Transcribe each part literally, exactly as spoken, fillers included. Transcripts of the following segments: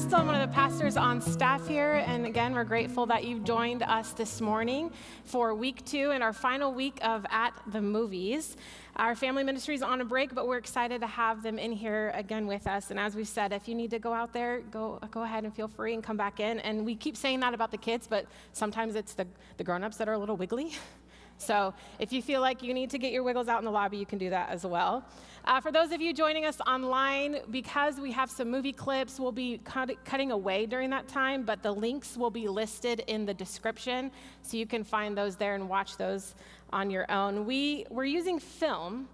Crystal. I'm one of the pastors on staff here, and again, we're grateful that you've joined us this morning for week two and our final week of At the Movies. Our family ministry is on a break, but we're excited to have them in here again with us. And as we said, if you need to go out there, go go ahead and feel free and come back in. And we keep saying that about the kids, but sometimes it's the, the grown-ups that are a little wiggly. So if you feel like you need to get your wiggles out in the lobby, you can do that as well. Uh, for those of you joining us online, because we have some movie clips, we'll be cut- cutting away during that time, but the links will be listed in the description, so you can find those there and watch those on your own. We, we're using film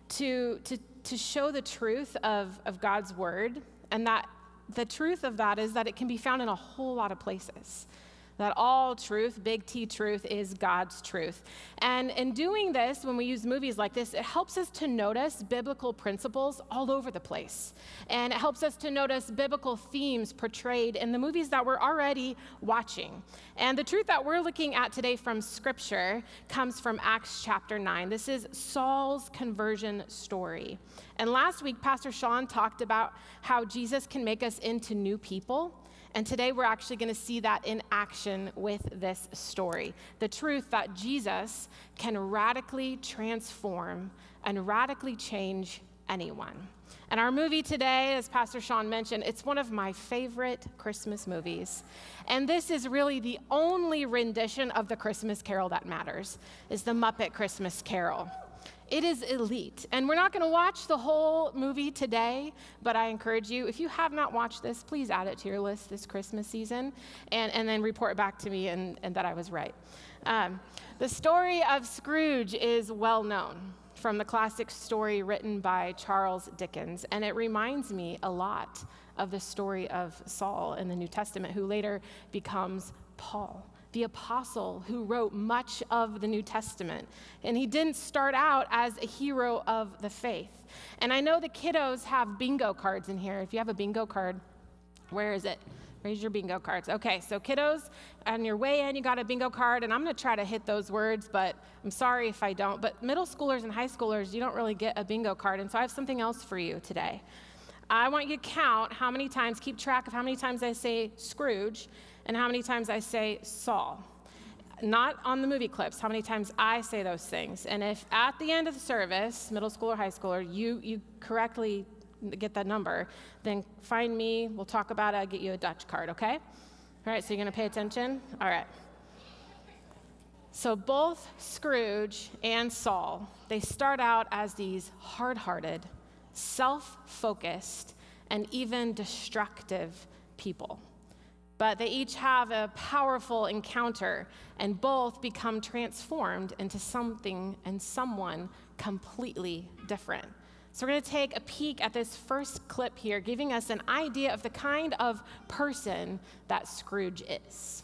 to, to, to show the truth of, of God's word, and that the truth of that is that it can be found in a whole lot of places. That all truth, big T truth, is God's truth. And in doing this, when we use movies like this, it helps us to notice biblical principles all over the place. And it helps us to notice biblical themes portrayed in the movies that we're already watching. And the truth that we're looking at today from Scripture comes from Acts chapter nine. This is Saul's conversion story. And last week, Pastor Sean talked about how Jesus can make us into new people. And today we're actually going to see that in action with this story. The truth that Jesus can radically transform and radically change anyone. And our movie today, as Pastor Sean mentioned, it's one of my favorite Christmas movies. And this is really the only rendition of the Christmas Carol that matters, is the Muppet Christmas Carol. It is elite. And we're not going to watch the whole movie today, but I encourage you, if you have not watched this, please add it to your list this Christmas season, and, and then report back to me and, and that I was right. Um, the story of Scrooge is well known from the classic story written by Charles Dickens, and it reminds me a lot of the story of Saul in the New Testament, who later becomes Paul, the apostle who wrote much of the New Testament. And he didn't start out as a hero of the faith. And I know the kiddos have bingo cards in here. If you have a bingo card, where is it? Raise your bingo cards. Okay, so kiddos, on your way in, you got a bingo card, and I'm gonna try to hit those words, but I'm sorry if I don't. But middle schoolers and high schoolers, you don't really get a bingo card, and so I have something else for you today. I want you to count how many times, keep track of how many times I say Scrooge, and how many times I say Saul. Not on the movie clips, how many times I say those things. And if at the end of the service, middle school or high schooler, you, you correctly get that number, then find me, we'll talk about it, I'll get you a Dutch card, okay? All right, so you're gonna pay attention? All right. So both Scrooge and Saul, they start out as these hard-hearted, self-focused, and even destructive people. But they each have a powerful encounter, and both become transformed into something and someone completely different. So we're going to take a peek at this first clip here, giving us an idea of the kind of person that Scrooge is.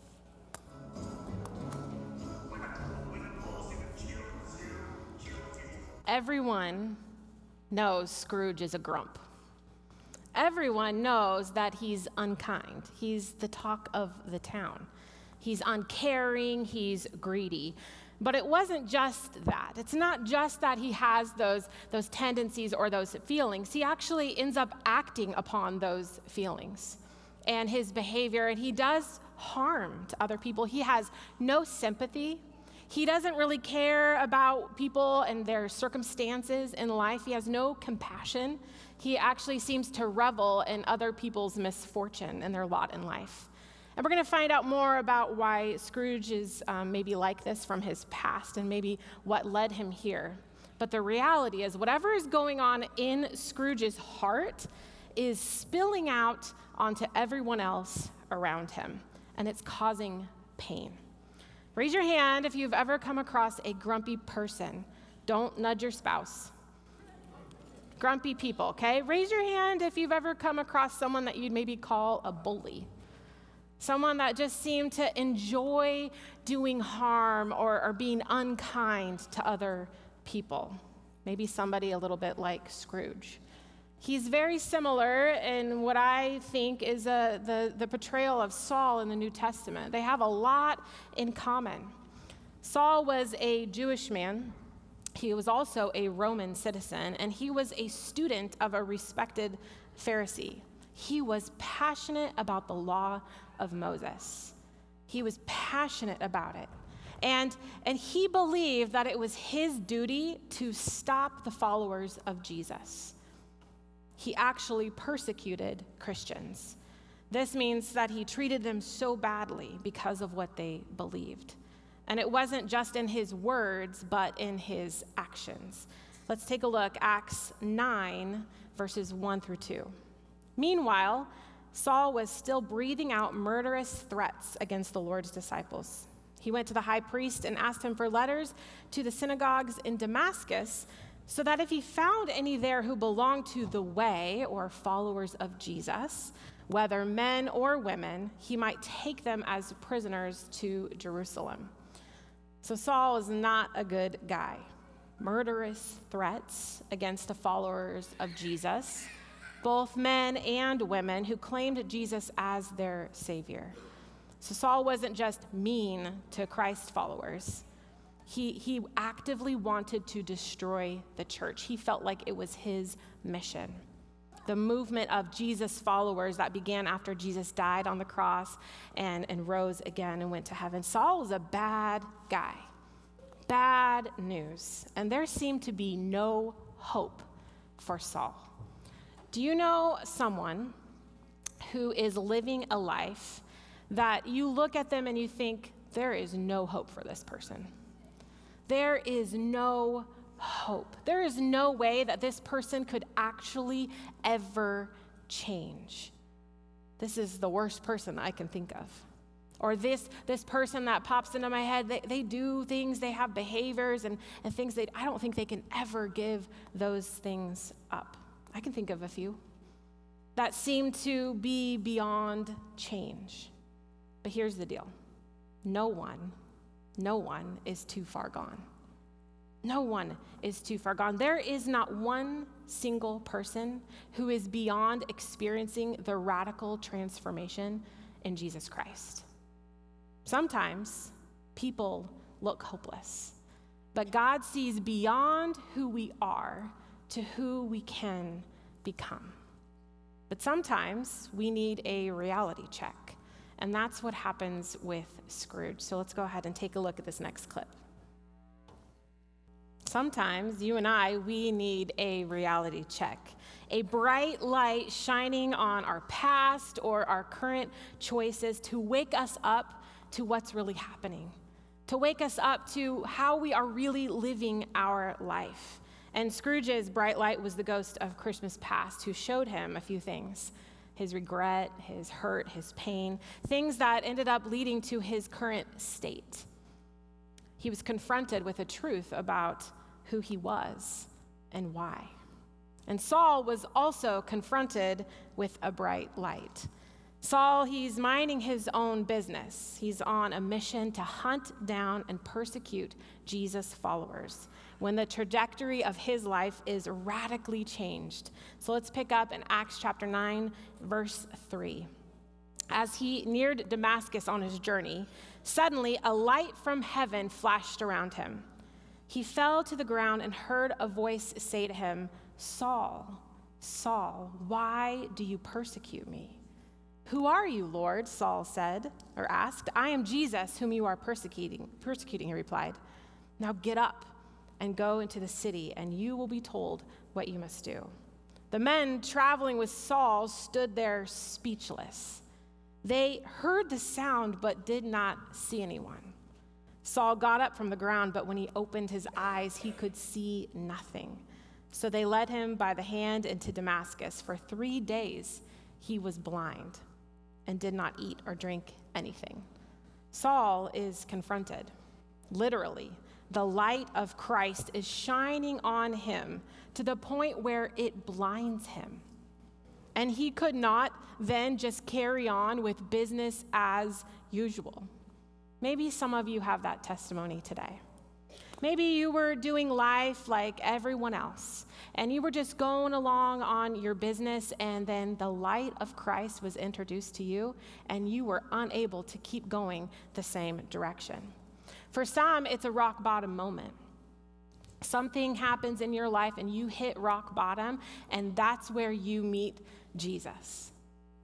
Everyone knows Scrooge is a grump. Everyone knows that he's unkind. He's the talk of the town. He's uncaring, he's greedy. But it wasn't just that. It's not just that he has those, those tendencies or those feelings. He actually ends up acting upon those feelings and his behavior, and he does harm to other people. He has no sympathy. He doesn't really care about people and their circumstances in life. He has no compassion. He actually seems to revel in other people's misfortune and their lot in life. And we're going to find out more about why Scrooge is um, maybe like this from his past and maybe what led him here. But the reality is whatever is going on in Scrooge's heart is spilling out onto everyone else around him, and it's causing pain. Raise your hand if you've ever come across a grumpy person. Don't nudge your spouse. Grumpy people, okay? Raise your hand if you've ever come across someone that you'd maybe call a bully. Someone that just seemed to enjoy doing harm or, or being unkind to other people. Maybe somebody a little bit like Scrooge. He's very similar in what I think is a, the, the portrayal of Saul in the New Testament. They have a lot in common. Saul was a Jewish man. He was also a Roman citizen, and he was a student of a respected Pharisee. He was passionate about the law of Moses. He was passionate about it. And, and he believed that it was his duty to stop the followers of Jesus. He actually persecuted Christians. This means that he treated them so badly because of what they believed. And it wasn't just in his words, but in his actions. Let's take a look, Acts nine, verses one through two. Meanwhile, Saul was still breathing out murderous threats against the Lord's disciples. He went to the high priest and asked him for letters to the synagogues in Damascus, so that if he found any there who belonged to the way or followers of Jesus, whether men or women, he might take them as prisoners to Jerusalem. So Saul is not a good guy. Murderous threats against the followers of Jesus, both men and women who claimed Jesus as their Savior. So Saul wasn't just mean to Christ followers. He, he actively wanted to destroy the church. He felt like it was his mission. The movement of Jesus followers that began after Jesus died on the cross and, and rose again and went to heaven. Saul was a bad guy. Bad news. And there seemed to be no hope for Saul. Do you know someone who is living a life that you look at them and you think, there is no hope for this person? There is no hope. There is no way that this person could actually ever change. This is the worst person I can think of. Or this, this person that pops into my head, they, they do things, they have behaviors and, and things that I don't think they can ever give those things up. I can think of a few that seem to be beyond change. But here's the deal. No one, no one is too far gone. No one is too far gone. There is not one single person who is beyond experiencing the radical transformation in Jesus Christ. Sometimes people look hopeless, but God sees beyond who we are to who we can become. But sometimes we need a reality check, and that's what happens with Scrooge. So let's go ahead and take a look at this next clip. Sometimes you and I, we need a reality check, a bright light shining on our past or our current choices to wake us up to what's really happening, to wake us up to how we are really living our life. And Scrooge's bright light was the ghost of Christmas past who showed him a few things: his regret, his hurt, his pain, things that ended up leading to his current state. He was confronted with a truth about who he was and why. And Saul was also confronted with a bright light. Saul, he's minding his own business. He's on a mission to hunt down and persecute Jesus' followers when the trajectory of his life is radically changed. So let's pick up in Acts chapter nine, verse three. As he neared Damascus on his journey, suddenly a light from heaven flashed around him. He fell to the ground and heard a voice say to him, "Saul, Saul, why do you persecute me?" "Who are you, Lord?" Saul said, or asked. "I am Jesus, whom you are persecuting, persecuting," he replied. "Now get up and go into the city, and you will be told what you must do." The men traveling with Saul stood there speechless. They heard the sound, but did not see anyone. Saul got up from the ground, but when he opened his eyes, he could see nothing. So they led him by the hand into Damascus. For three days he was blind and did not eat or drink anything. Saul is confronted. Literally, the light of Christ is shining on him to the point where it blinds him. And he could not then just carry on with business as usual. Maybe some of you have that testimony today. Maybe you were doing life like everyone else, and you were just going along on your business, and then the light of Christ was introduced to you, and you were unable to keep going the same direction. For some, it's a rock bottom moment. Something happens in your life, and you hit rock bottom, and that's where you meet Jesus.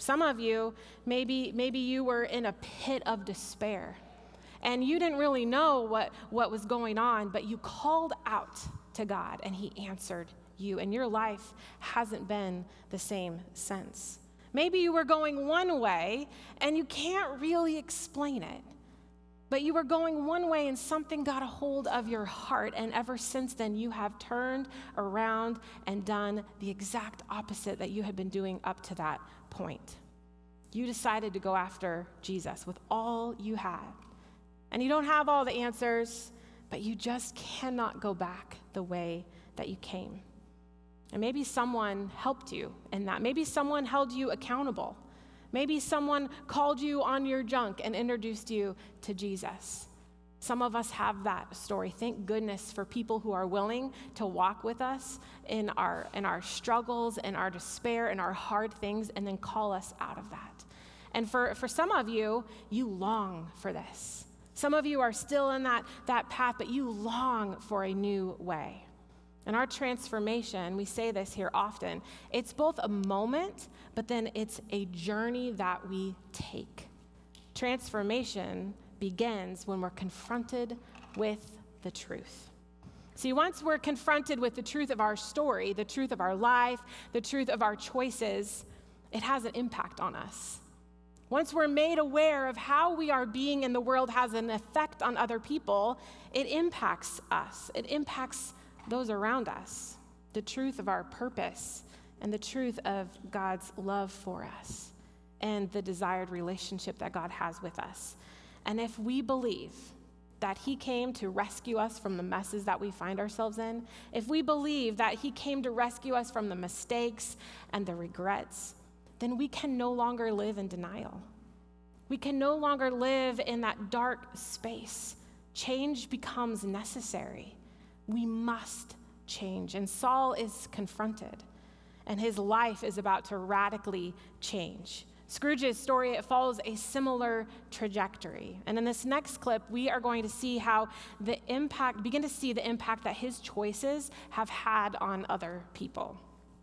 Some of you, maybe, maybe you were in a pit of despair, and you didn't really know what, what was going on, but you called out to God, and he answered you, and your life hasn't been the same since. Maybe you were going one way, and you can't really explain it, but you were going one way, and something got a hold of your heart, and ever since then, you have turned around and done the exact opposite that you had been doing up to that point. You decided to go after Jesus with all you had. And you don't have all the answers, but you just cannot go back the way that you came. And maybe someone helped you in that. Maybe someone held you accountable. Maybe someone called you on your junk and introduced you to Jesus. Some of us have that story. Thank goodness for people who are willing to walk with us in our, in our struggles, in our despair, in our hard things, and then call us out of that. And for, for some of you, you long for this. Some of you are still in that, that path, but you long for a new way. And our transformation, we say this here often, it's both a moment, but then it's a journey that we take. Transformation begins when we're confronted with the truth. See, once we're confronted with the truth of our story, the truth of our life, the truth of our choices, it has an impact on us. Once we're made aware of how we are being in the world has an effect on other people, it impacts us. It impacts those around us, the truth of our purpose and the truth of God's love for us and the desired relationship that God has with us. And if we believe that he came to rescue us from the messes that we find ourselves in, if we believe that he came to rescue us from the mistakes and the regrets, then we can no longer live in denial. We can no longer live in that dark space. Change becomes necessary. We must change. And Saul is confronted, and his life is about to radically change. Scrooge's story, it follows a similar trajectory. And in this next clip, we are going to see how the impact, begin to see the impact that his choices have had on other people.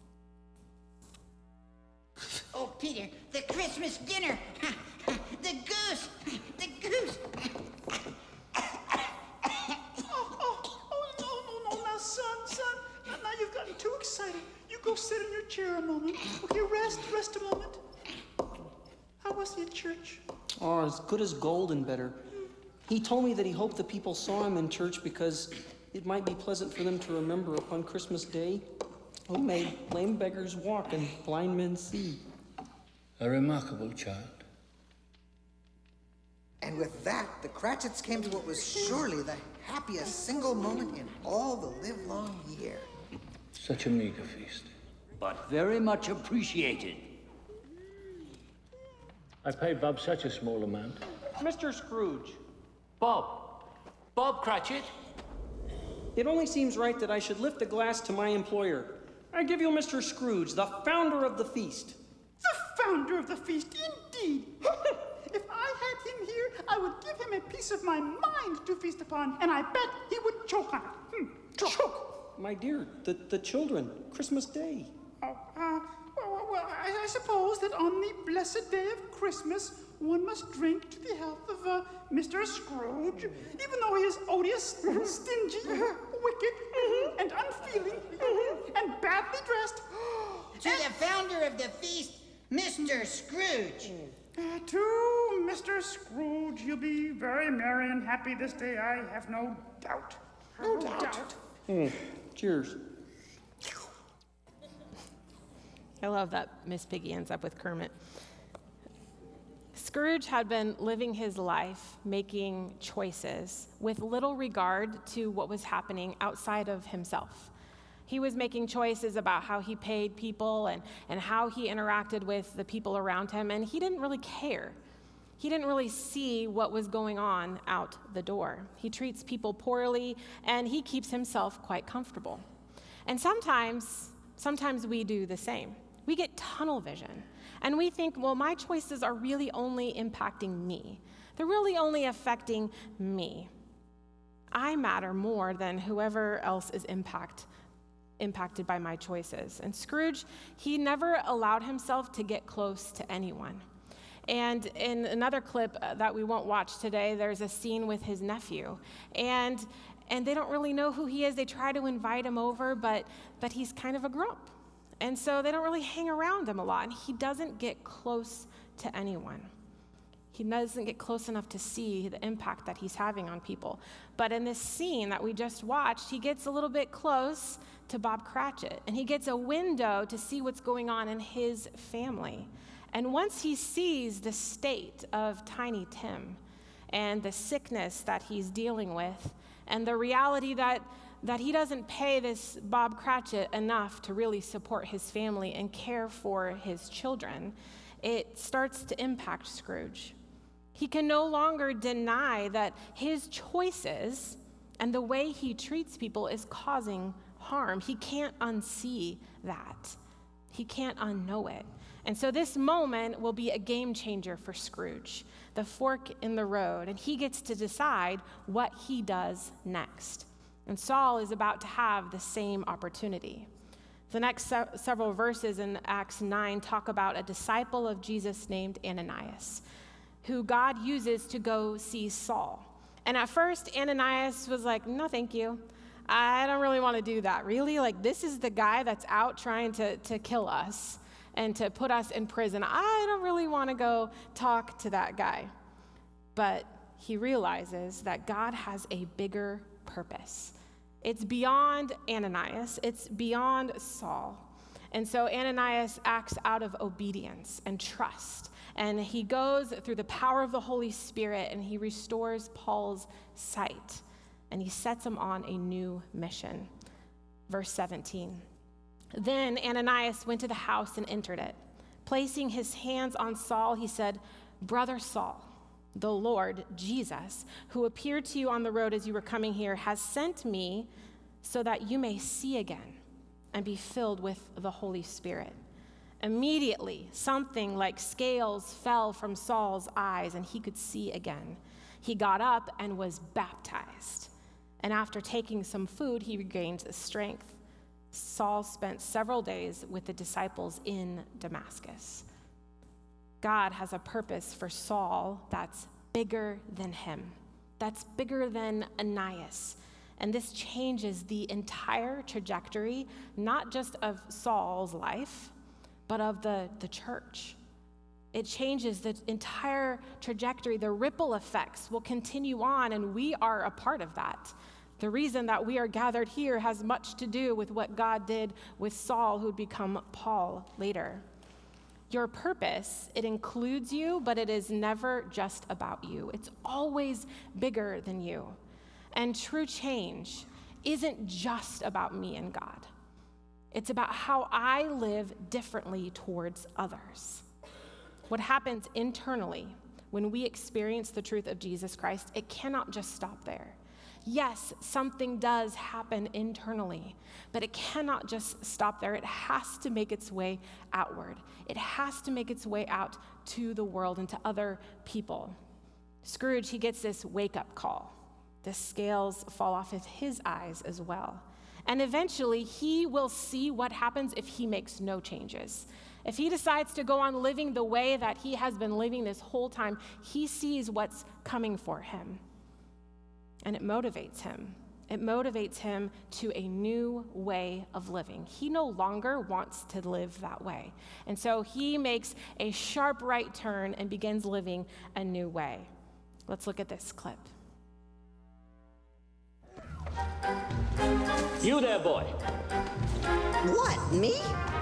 Oh, Peter, the Christmas dinner, the goose, the goose. oh, oh, oh, no, no, no, now, son, son, now, now you've gotten too excited. You go sit in your chair a moment. Okay, rest, rest a moment. How was he at church? Oh, as good as gold and better. He told me that he hoped the people saw him in church because it might be pleasant for them to remember upon Christmas Day who made lame beggars walk and blind men see. A remarkable child. And with that, the Cratchits came to what was surely the happiest single moment in all the livelong year. Such a meager feast. But very much appreciated. I paid Bob such a small amount. Mister Scrooge, Bob. Bob Cratchit. it only seems right that I should lift a glass to my employer. I give you Mister Scrooge, the founder of the feast. The founder of the feast, indeed. If I had him here, I would give him a piece of my mind to feast upon, and I bet he would choke on it. Hmm, choke. choke. My dear, the, the children, Christmas Day. Oh, uh, well, well, well I, I suppose that on the blessed day of Christmas, one must drink to the health of uh, Mister Scrooge, even though he is odious, stingy, wicked, and unfeeling, and badly dressed. To the founder of the feast, Mister Scrooge. Uh, to Mister Scrooge, you'll be very merry and happy this day, I have no doubt. No, no doubt. doubt. Mm. Cheers. I love that Miss Piggy ends up with Kermit. Scrooge had been living his life making choices with little regard to what was happening outside of himself. He was making choices about how he paid people and, and how he interacted with the people around him, and he didn't really care. He didn't really see what was going on out the door. He treats people poorly, and he keeps himself quite comfortable. And sometimes, sometimes we do the same. We get tunnel vision, and we think, well, my choices are really only impacting me. They're really only affecting me. I matter more than whoever else is impacted impacted by my choices. And Scrooge, he never allowed himself to get close to anyone. And in another clip that we won't watch today, there's a scene with his nephew. And and they don't really know who he is. They try to invite him over, but but he's kind of a grump. And so they don't really hang around him a lot. And he doesn't get close to anyone. He doesn't get close enough to see the impact that he's having on people. But in this scene that we just watched, he gets a little bit close to Bob Cratchit, and he gets a window to see what's going on in his family. And once he sees the state of Tiny Tim and the sickness that he's dealing with, and the reality that, that he doesn't pay this Bob Cratchit enough to really support his family and care for his children, it starts to impact Scrooge. He can no longer deny that his choices and the way he treats people is causing harm. He can't unsee that. He can't unknow it. And so this moment will be a game changer for Scrooge, the fork in the road, and he gets to decide what he does next. And Saul is about to have the same opportunity. The next se- several verses in Acts nine talk about a disciple of Jesus named Ananias, who God uses to go see Saul. And at first, Ananias was like, no, thank you. I don't really want to do that. Really? Like, this is the guy that's out trying to, to kill us and to put us in prison. I don't really want to go talk to that guy. But he realizes that God has a bigger purpose. It's beyond Ananias. It's beyond Saul. And so Ananias acts out of obedience and trust. And he goes through the power of the Holy Spirit, and he restores Paul's sight. And he sets him on a new mission. Verse seventeen. Then Ananias went to the house and entered it. Placing his hands on Saul, he said, "Brother Saul, the Lord Jesus, who appeared to you on the road as you were coming here, has sent me so that you may see again and be filled with the Holy Spirit." Immediately, something like scales fell from Saul's eyes, and he could see again. He got up and was baptized. And after taking some food, he regained strength. Saul spent several days with the disciples in Damascus. God has a purpose for Saul that's bigger than him, that's bigger than Ananias. And this changes the entire trajectory, not just of Saul's life, but of the, the church. It changes the entire trajectory. The ripple effects will continue on, and we are a part of that. The reason that we are gathered here has much to do with what God did with Saul, who'd become Paul later. Your purpose, it includes you, but it is never just about you. It's always bigger than you. And true change isn't just about me and God. It's about how I live differently towards others. What happens internally when we experience the truth of Jesus Christ, it cannot just stop there. Yes, something does happen internally, but it cannot just stop there. It has to make its way outward. It has to make its way out to the world and to other people. Scrooge, he gets this wake-up call. The scales fall off of his eyes as well. And eventually, he will see what happens if he makes no changes. If he decides to go on living the way that he has been living this whole time, he sees what's coming for him. And it motivates him. It motivates him to a new way of living. He no longer wants to live that way. And so he makes a sharp right turn and begins living a new way. Let's look at this clip. You there, boy. What, me?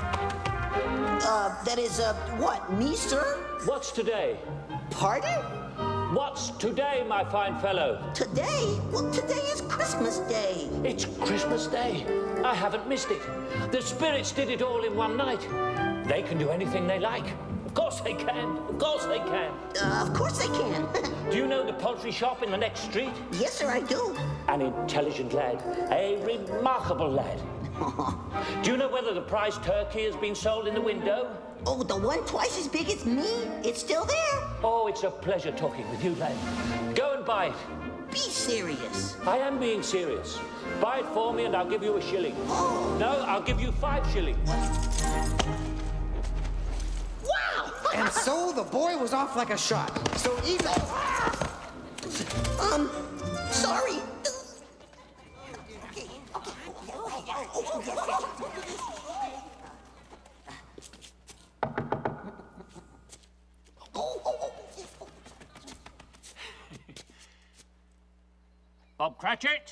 Uh, that is, uh, what, me, sir? What's today? Pardon? What's today, my fine fellow? Today? Well, today is Christmas Day. It's Christmas Day. I haven't missed it. The spirits did it all in one night. They can do anything they like. Of course they can. Of course they can. Uh, of course they can. Do you know the poultry shop in the next street? Yes, sir, I do. An intelligent lad. A remarkable lad. Do you know whether the prize turkey has been sold in the window? Oh, the one twice as big as me? It's still there? Oh, it's a pleasure talking with you, lad. Go and buy it. be serious. I am being serious. Buy it for me and I'll give you a shilling. Oh. No, I'll give you five shillings. Wow! And so the boy was off like a shot. So even... Um, sorry. Bob Cratchit?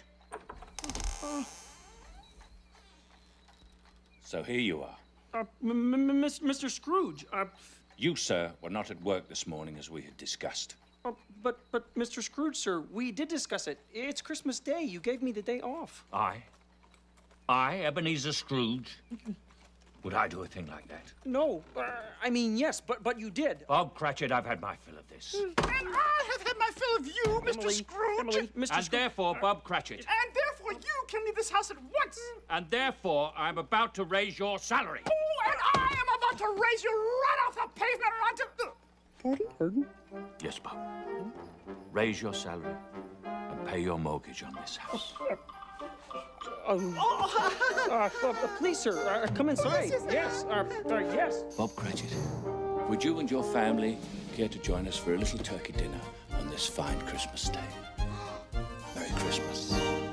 So here you are. Uh, m m Mister Scrooge, uh, You, sir, were not at work this morning as we had discussed. uh, but, but, Mister Scrooge, sir, we did discuss it. It's Christmas Day. You gave me the day off. I? I, Ebenezer Scrooge? Would I do a thing like that? No, uh, I mean, yes, but, but you did. Bob Cratchit, I've had my fill of this. And I have had my fill of you, Mister Emily, Scrooge. Emily, Mister And Scrooge. therefore, Bob Cratchit. And therefore, you can leave this house at once. And therefore, I'm about to raise your salary. Oh, and I am about to raise you right off the pavement onto... Pardon? Pardon? Yes, Bob. Raise your salary and pay your mortgage on this house. Um, uh, uh, uh, please, sir, uh, come inside. Yes, uh, uh, yes. Bob Cratchit, would you and your family care to join us for a little turkey dinner on this fine Christmas day? Merry Christmas.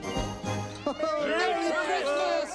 Merry Christmas!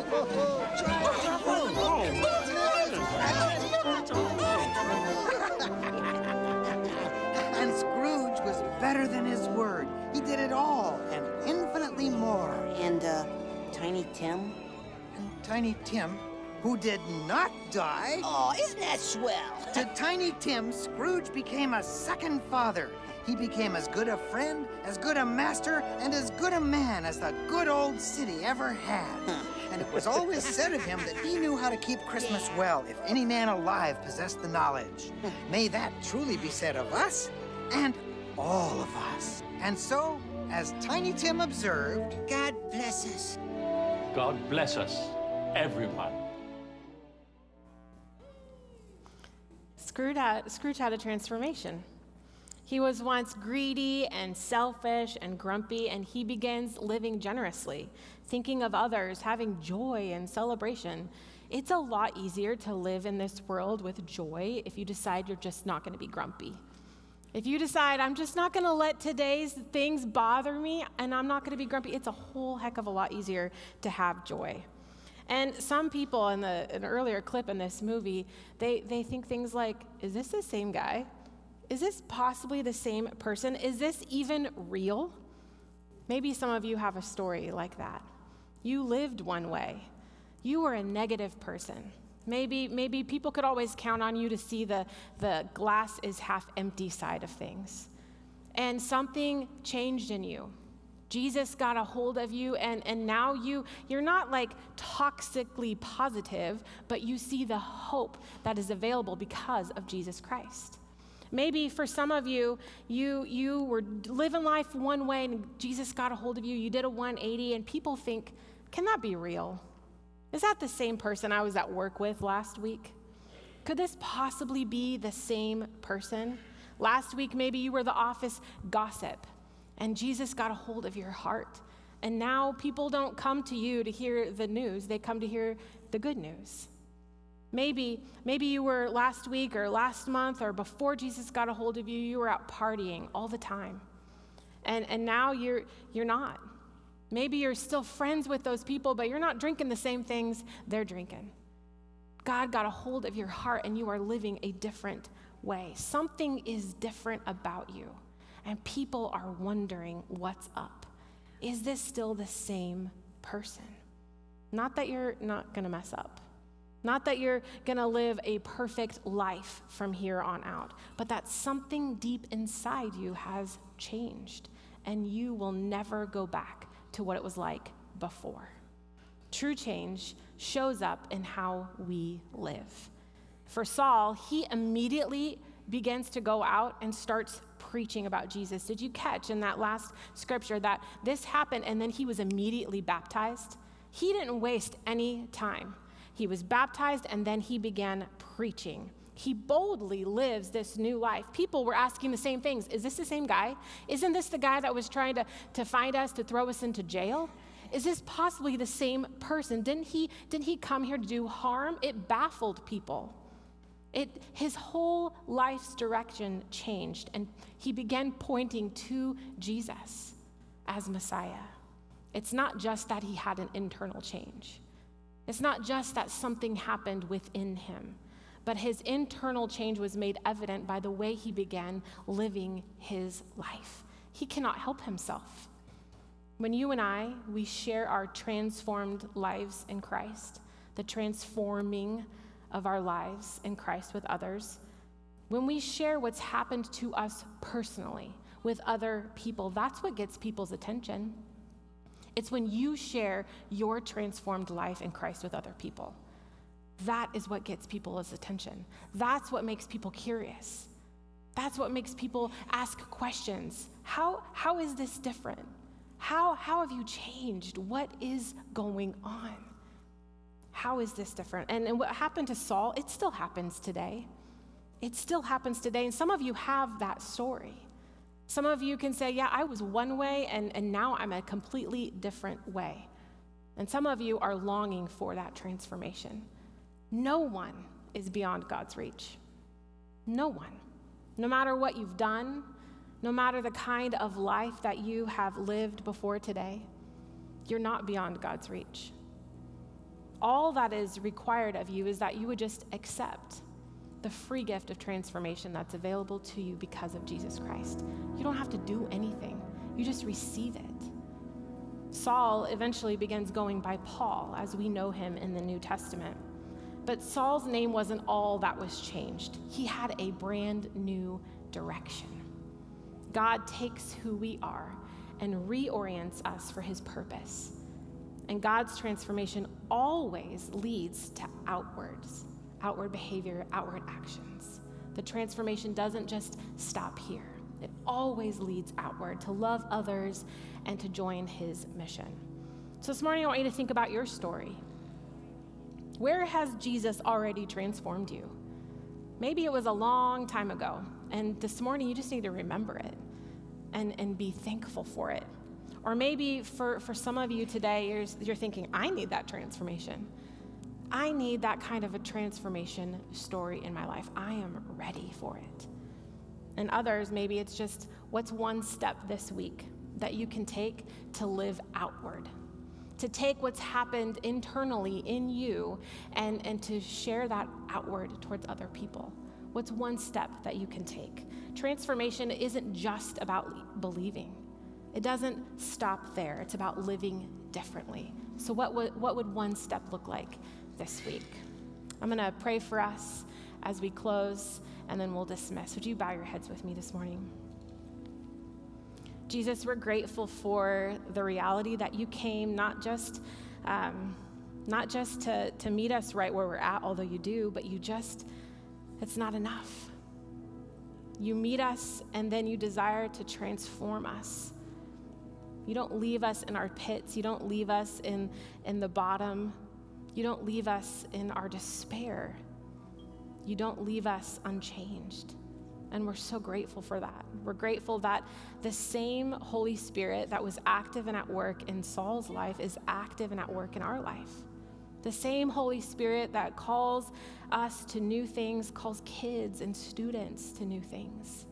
And Scrooge was better than his word. He did it all and infinitely more. And, uh, Tiny Tim? And Tiny Tim, who did not die, Oh, isn't that swell? to Tiny Tim, Scrooge became a second father. He became as good a friend, as good a master, and as good a man as the good old city ever had. And it was always said of him that he knew how to keep Christmas well if any man alive possessed the knowledge. May that truly be said of us and all of us. And so, as Tiny Tim observed, God bless us. God bless us, everyone. Scrooge had, Scrooge had a transformation. He was once greedy and selfish and grumpy, and he begins living generously, thinking of others, having joy and celebration. It's a lot easier to live in this world with joy if you decide you're just not going to be grumpy. If you decide, I'm just not going to let today's things bother me and I'm not going to be grumpy, it's a whole heck of a lot easier to have joy. And some people in the an earlier clip in this movie, they, they think things like, is this the same guy? Is this possibly the same person? Is this even real? Maybe some of you have a story like that. You lived one way. You were a negative person. Maybe, maybe people could always count on you to see the, the glass is half empty side of things. And something changed in you. Jesus got a hold of you, and, and now you, you're not like toxically positive, but you see the hope that is available because of Jesus Christ. Maybe for some of you, you, you were living life one way and Jesus got a hold of you, you did a one eighty, and people think, can that be real? Is that the same person I was at work with last week? Could this possibly be the same person? Last week, maybe you were the office gossip, and Jesus got a hold of your heart. And now people don't come to you to hear the news, they come to hear the good news. Maybe, maybe you were last week or last month or before Jesus got a hold of you, you were out partying all the time. And, and now you're, you're not. Maybe you're still friends with those people, but you're not drinking the same things they're drinking. God got a hold of your heart and you are living a different way. Something is different about you, and people are wondering what's up. Is this still the same person? Not that you're not gonna mess up. Not that you're gonna live a perfect life from here on out, but that something deep inside you has changed, and you will never go back to what it was like before. True change shows up in how we live. For Saul, he immediately begins to go out and starts preaching about Jesus. Did you catch in that last scripture that this happened and then he was immediately baptized? He didn't waste any time. He was baptized and then he began preaching. he boldly lives this new life. People were asking the same things. Is this the same guy? Isn't this the guy that was trying to, to find us, to throw us into jail? Is this possibly the same person? Didn't he, didn't he come here to do harm? It baffled people. It, his whole life's direction changed, and he began pointing to Jesus as Messiah. It's not just that he had an internal change. It's not just that something happened within him, but his internal change was made evident by the way he began living his life. He cannot help himself. When you and I, we share our transformed lives in Christ, the transforming of our lives in Christ with others, when we share what's happened to us personally with other people, that's what gets people's attention. It's when you share your transformed life in Christ with other people. That is what gets people's attention. That's what makes people curious. That's what makes people ask questions. How, how is this different? How, how have you changed? What is going on? How is this different? And, and what happened to Saul, it still happens today. It still happens today. And some of you have that story. Some of you can say, yeah, I was one way and, and now I'm a completely different way. And some of you are longing for that transformation. No one is beyond God's reach. No one. No matter what you've done, no matter the kind of life that you have lived before today, you're not beyond God's reach. All that is required of you is that you would just accept the free gift of transformation that's available to you because of Jesus Christ. You don't have to do anything. You just receive it. Saul eventually begins going by Paul, as we know him in the New Testament. But Saul's name wasn't all that was changed. He had a brand new direction. God takes who we are and reorients us for his purpose. And God's transformation always leads to outwards, outward behavior, outward actions. The transformation doesn't just stop here. It always leads outward to love others and to join his mission. So this morning I want you to think about your story. Where has Jesus already transformed you? Maybe it was a long time ago, and this morning you just need to remember it and, and be thankful for it. Or maybe for, for some of you today, you're, you're thinking, I need that transformation. I need that kind of a transformation story in my life. I am ready for it. And others, maybe it's just, what's one step this week that you can take to live outward? To take what's happened internally in you and, and to share that outward towards other people. What's one step that you can take? Transformation isn't just about believing. It doesn't stop there. It's about living differently. So what would, what would one step look like this week? I'm going to pray for us as we close, and then we'll dismiss. Would you bow your heads with me this morning? Jesus, we're grateful for the reality that you came not just um, not just to, to meet us right where we're at, although you do, but you just, it's not enough. You meet us, and then you desire to transform us. You don't leave us in our pits. You don't leave us in, in the bottom. You don't leave us in our despair. You don't leave us unchanged. And we're so grateful for that. We're grateful that the same Holy Spirit that was active and at work in Saul's life is active and at work in our life. The same Holy Spirit that calls us to new things, calls kids and students to new things.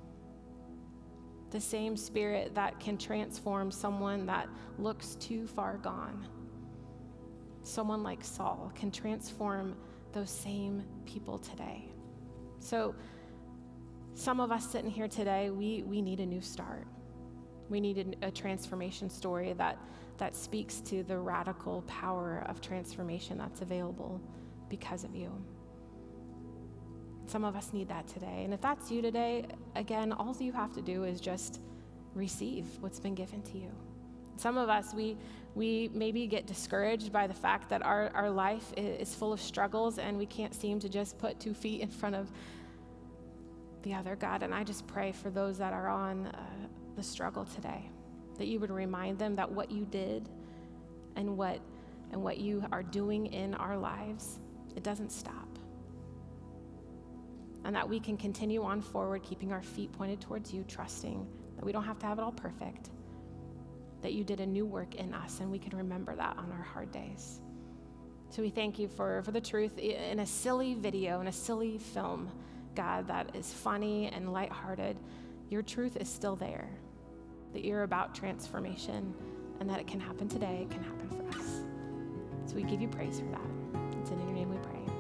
The same Spirit that can transform someone that looks too far gone. Someone like Saul can transform those same people today. So some of us sitting here today, we, we need a new start. We need a, a transformation story that, that speaks to the radical power of transformation that's available because of you. Some of us need that today. And if that's you today, again, all you have to do is just receive what's been given to you. Some of us, we we maybe get discouraged by the fact that our, our life is full of struggles and we can't seem to just put two feet in front of the other, God. And I just pray for those that are on uh, the struggle today, that you would remind them that what you did and what and what you are doing in our lives, it doesn't stop. and that we can continue on forward, keeping our feet pointed towards you, trusting that we don't have to have it all perfect, that you did a new work in us, and we can remember that on our hard days. So we thank you for, for the truth in a silly video, in a silly film, God, that is funny and lighthearted. Your truth is still there, that you're about transformation, and that it can happen today, it can happen for us. So we give you praise for that. It's in your name we pray.